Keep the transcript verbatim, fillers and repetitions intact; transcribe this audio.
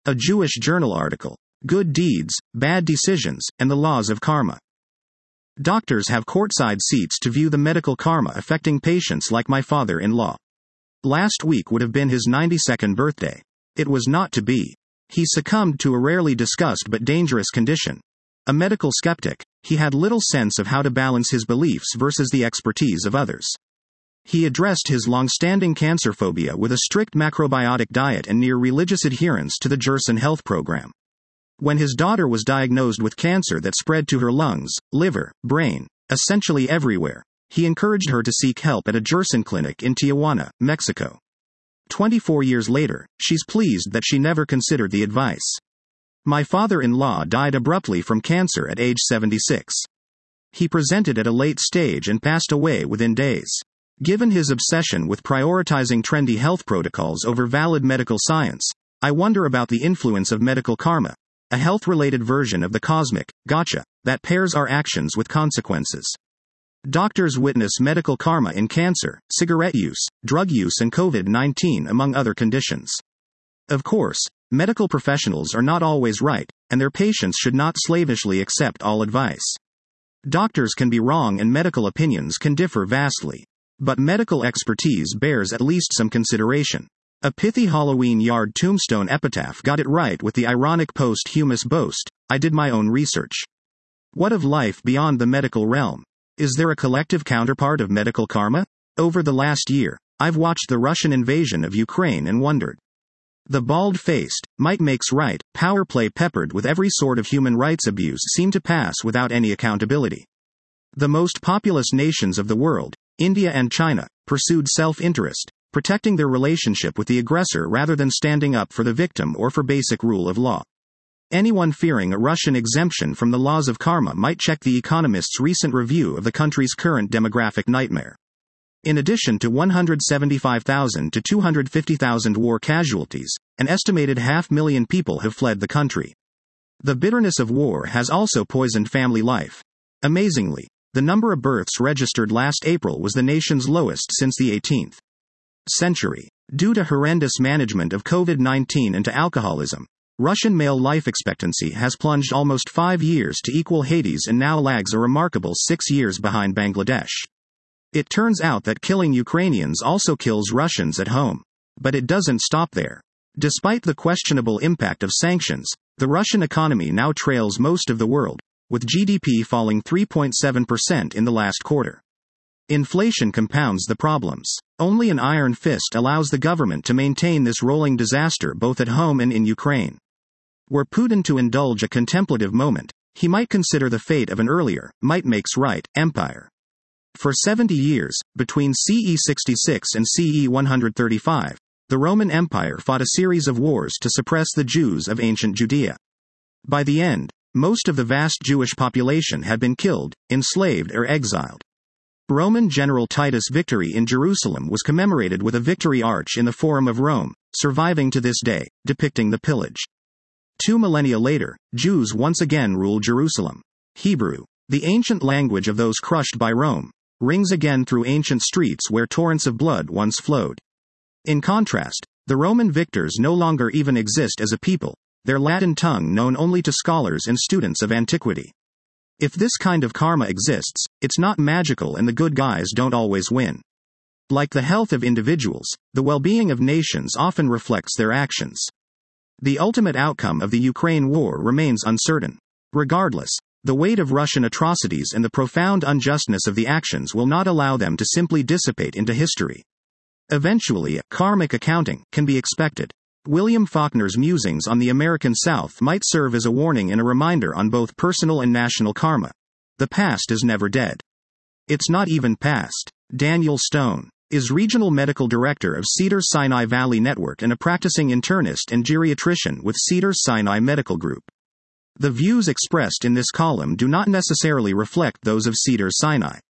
A Jewish journal article. Good deeds, bad decisions, and the laws of karma. Doctors have courtside seats to view the medical karma affecting patients like my father-in-law. Last week would have been his ninety-second birthday. It was not to be. He succumbed to a rarely discussed but dangerous condition. A medical skeptic, he had little sense of how to balance his beliefs versus the expertise of others. He addressed his long-standing cancer phobia with a strict macrobiotic diet and near religious adherence to the Gerson health program. When his daughter was diagnosed with cancer that spread to her lungs, liver, brain, essentially everywhere, he encouraged her to seek help at a Gerson clinic in Tijuana, Mexico. twenty-four years later, she's pleased that she never considered the advice. My father-in-law died abruptly from cancer at age seventy-six. He presented at a late stage and passed away within days. Given his obsession with prioritizing trendy health protocols over valid medical science, I wonder about the influence of medical karma, a health-related version of the cosmic gotcha that pairs our actions with consequences. Doctors witness medical karma in cancer, cigarette use, drug use, and COVID nineteen, among other conditions. Of course, medical professionals are not always right, and their patients should not slavishly accept all advice. Doctors can be wrong and medical opinions can differ vastly. But medical expertise bears at least some consideration. A pithy Halloween yard tombstone epitaph got it right with the ironic posthumous boast, "I did my own research." What of life beyond the medical realm? Is there a collective counterpart of medical karma? Over the last year, I've watched the Russian invasion of Ukraine and wondered. The bald-faced, might makes right, power play peppered with every sort of human rights abuse seemed to pass without any accountability. The most populous nations of the world, India and China, pursued self-interest, protecting their relationship with the aggressor rather than standing up for the victim or for basic rule of law. Anyone fearing a Russian exemption from the laws of karma might check The Economist's recent review of the country's current demographic nightmare. In addition to one hundred seventy-five thousand to two hundred fifty thousand war casualties, an estimated half million people have fled the country. The bitterness of war has also poisoned family life. Amazingly, the number of births registered last April was the nation's lowest since the eighteenth century. Due to horrendous management of COVID nineteen and to alcoholism, Russian male life expectancy has plunged almost five years to equal Haiti's and now lags a remarkable six years behind Bangladesh. It turns out that killing Ukrainians also kills Russians at home. But it doesn't stop there. Despite the questionable impact of sanctions, the Russian economy now trails most of the world, with G D P falling three point seven percent in the last quarter. Inflation compounds the problems. Only an iron fist allows the government to maintain this rolling disaster both at home and in Ukraine. Were Putin to indulge a contemplative moment, he might consider the fate of an earlier, might makes right, empire. For seventy years, between C E sixty-six and C E one thirty-five, the Roman Empire fought a series of wars to suppress the Jews of ancient Judea. By the end, most of the vast Jewish population had been killed, enslaved, or exiled. Roman General Titus' victory in Jerusalem was commemorated with a victory arch in the Forum of Rome, surviving to this day, depicting the pillage. Two millennia later, Jews once again ruled Jerusalem. Hebrew, the ancient language of those crushed by Rome, rings again through ancient streets where torrents of blood once flowed. In contrast, the Roman victors no longer even exist as a people, their Latin tongue known only to scholars and students of antiquity. If this kind of karma exists, it's not magical and the good guys don't always win. Like the health of individuals, the well-being of nations often reflects their actions. The ultimate outcome of the Ukraine war remains uncertain. Regardless, the weight of Russian atrocities and the profound unjustness of the actions will not allow them to simply dissipate into history. Eventually, a karmic accounting can be expected. William Faulkner's musings on the American South might serve as a warning and a reminder on both personal and national karma. The past is never dead. It's not even past. Daniel Stone is Regional Medical Director of Cedars-Sinai Valley Network and a practicing internist and geriatrician with Cedars-Sinai Medical Group. The views expressed in this column do not necessarily reflect those of Cedars-Sinai.